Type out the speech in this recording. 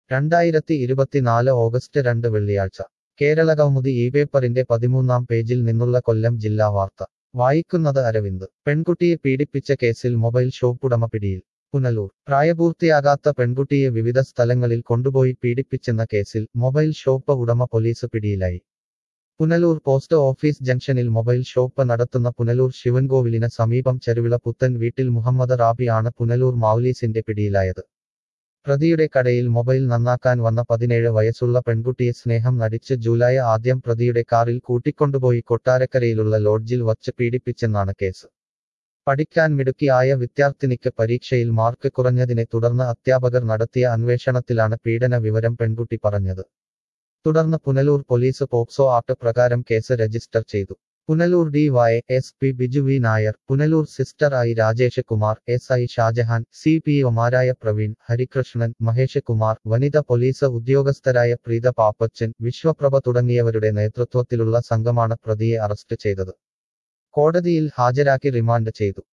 2024 August 2 വെള്ളിയാഴ്ച കേരളകൗമുദി പേപ്പറിന്റെ 13-ാം പേജിൽ നിന്നുള്ള കൊല്ലം ജില്ലാ വാർത്ത വായിക്കുന്നത് അരവിന്ദ് പെൺകുട്ടിയെ പീഡിപ്പിച്ച കേസിൽ മൊബൈൽ ഷോപ്പുടമ പിടിയിൽ പുനലൂർ പ്രായപൂർത്തിയാകാത്ത പെൺകുട്ടിയെ വിവിധ സ്ഥലങ്ങളിൽ കൊണ്ടുപോയി പീഡിപ്പിച്ചെന്ന കേസിൽ മൊബൈൽ ഷോപ്പ് ഉടമ പോലീസ് പിടിയിലായി പുനലൂർ പോസ്റ്റ് ഓഫീസ് ജംഗ്ഷനിൽ മൊബൈൽ ഷോപ്പ് നടത്തുന്ന പുനലൂർ ശിവൻകോവിലിന് സമീപം ചെരുവിള പുത്തൻ വീട്ടിൽ മുഹമ്മദ് റാബി ആണ് പുനലൂർ മൗലീസിന്റെ പിടിയിലായത് പ്രതിയുടെ കടയിൽ മൊബൈൽ നന്നാക്കാൻ വന്ന 17 വയസ്സുള്ള പെൺകുട്ടിയെ സ്നേഹം നടിച്ച് ജൂലൈ ആദ്യം പ്രതിയുടെ കാറിൽ കൂട്ടിക്കൊണ്ടുപോയി കൊട്ടാരക്കരയിലുള്ള ലോഡ്ജിൽ വച്ച് പീഡിപ്പിച്ചെന്നാണ് കേസ് പഠിക്കാൻ മിടുക്കിയായ വിദ്യാർത്ഥിനിക്ക് പരീക്ഷയിൽ മാർക്ക് കുറഞ്ഞതിനെ തുടർന്ന് അധ്യാപകർ നടത്തിയ അന്വേഷണത്തിലാണ് പീഡന വിവരം പെൺകുട്ടി പറഞ്ഞത് തുടർന്ന് പുനലൂർ പോലീസ് പോക്സോ ആക്ട് പ്രകാരം കേസ് രജിസ്റ്റർ ചെയ്തു പുനലൂർ DYSP ബിജു വി നായർ പുനലൂർ സിസ്റ്റർ ഐ രാജേഷ് കുമാർ SI ഷാജഹാൻ CPOമാരായ പ്രവീൺ ഹരികൃഷ്ണൻ മഹേഷ് കുമാർ വനിത പോലീസ് ഉദ്യോഗസ്ഥരായ പ്രീത പാപ്പച്ചൻ വിശ്വപ്രഭ തുടങ്ങിയവരുടെ നേതൃത്വത്തിലുള്ള സംഘമാണ് പ്രതിയെ അറസ്റ്റ് ചെയ്തത് കോടതിയിൽ ഹാജരാക്കി റിമാൻഡ് ചെയ്തു